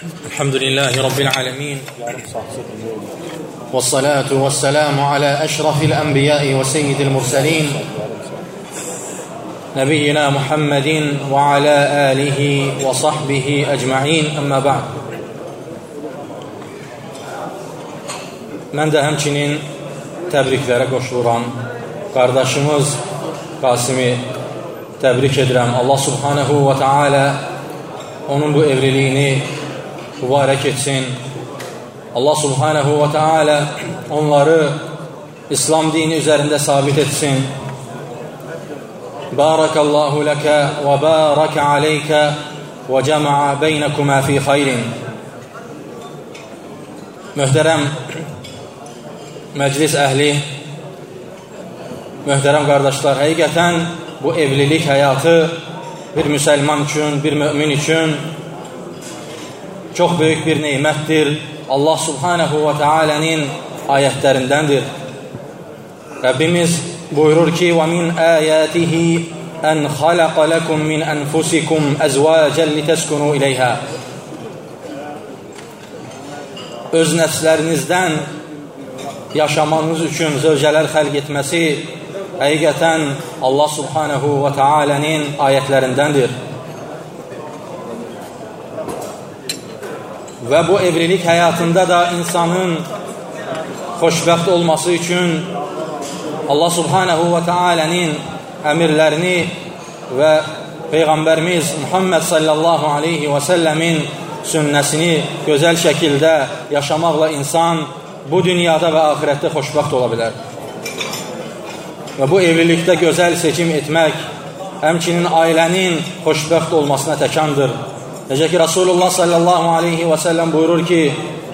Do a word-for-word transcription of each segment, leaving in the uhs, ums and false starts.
Elhamdülillahi Rabbil alemin. Vessalatu vesselamu ala eşrafil enbiyai ve seyyidil murselin. Nebiyyina Muhammedin ve ala alihi ve sahbihi ecma'in. Amma ba'd. Mən də həmçinin təbriklərə qoşuluram. Qardaşımız Qasimi təbrik edirəm. Allah subhanahu və teala onun bu evliliyini mübarək etsin. Allah subhanahu və teala onları İslam dini üzərində sabit etsin. Barakallahu ləkə və barakə aleykə və cəma'a beynəkümə fi xayrin. Möhtərəm məclis əhli, möhtərəm qardaşlar, həqiqətən bu evlilik həyatı bir müsəlman üçün, bir mömin üçün çox böyük bir neymətdir. Allah subhanahu və teala'nın ayətlərindəndir. Rəbbimiz buyurur ki: وَمِنْ آيَاتِهِ أَنْ خَلَقَ لَكُمْ مِنْ أَنْفُسِكُمْ أَزْوَاجًا لِتَسْكُنُوا إِلَيْهَا. Öz nəfslərinizdən yaşamanız üçün zövcələr xəlq etməsi həqiqətən Allah subhanahu və teala'nın ayətlərindəndir. Və bu evlilik həyatında da insanın xoşbəxt olması üçün Allah subhanahu və teala'nın əmirlərini və Peyğəmbərimiz Muhammed sallallahu aleyhi və səlləmin sünnəsini gözəl şəkildə yaşamaqla insan bu dünyada və axirətdə xoşbəxt ola bilər. Və bu evlilikdə gözəl seçim etmək həmçinin ailənin xoşbəxt olmasına təkandır. Necə ki Rasulullah sallallahu aleyhi və səlləm buyurur ki: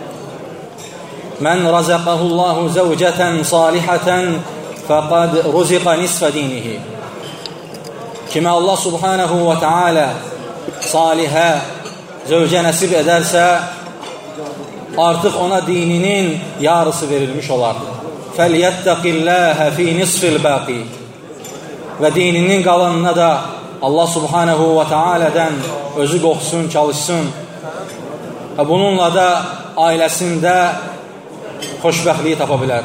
"Mən razaqahullahu zəvcətən salihətən fəqad ruziqa nisfə dinihi." Kimə Allah subhanahu və teala salihə zövcə nəsib edərsə, artıq ona dininin yarısı verilmiş olar. فَلْيَتَّقِ اللّٰهَ فِي نِصْفِ الْبَاقِ. Və dininin qalanına da Allah subhanahu və teala'dan özü qorxsun, çalışsın. Və bununla da ailəsində xoşbəxtliyi tapa bilər.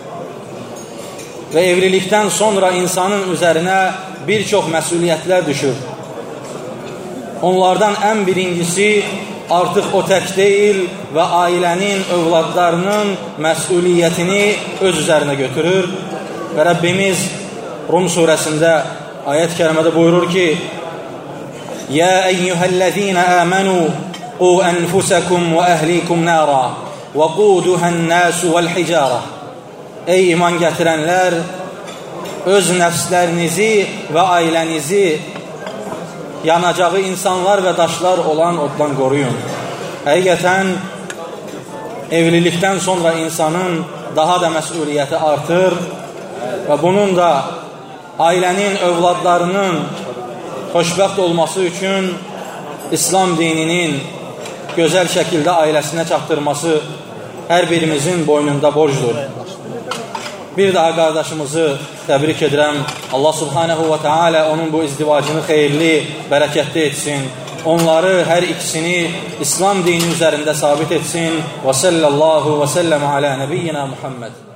Və evlilikdən sonra insanın üzərinə bir çox məsuliyyətlər düşür. Onlardan ən birincisi artıq o tək deyil və ailənin, övladlarının məsuliyyətini öz üzərinə götürür. Və Rəbbimiz Rum surəsində ayət-i kərimədə buyurur ki: "Ya eyyuhellezine amanu qu enfusakum və əhlikum nara və quduhan-nasu vel-hicara." Ey iman gətirənlər, öz nəfslərinizi və ailənizi yanacağı insanlar və daşlar olan oddan qoruyun. Həqiqətən evlilikdən sonra insanın daha da məsuliyyəti artır və bunun da ailənin, övladlarının xoşbəxt olması üçün İslam dininin gözəl şəkildə ailəsinə çatdırması hər birimizin boynunda borcdur. Bir daha qardaşımızı təbrik edirəm. Allah subhanahu və teala onun bu izdivacını xeyirli, bərəkətli etsin. Onları, hər ikisini İslam dini üzərində sabit etsin. Və sallallahu və səlləm alə nəbiyyina Muhammed.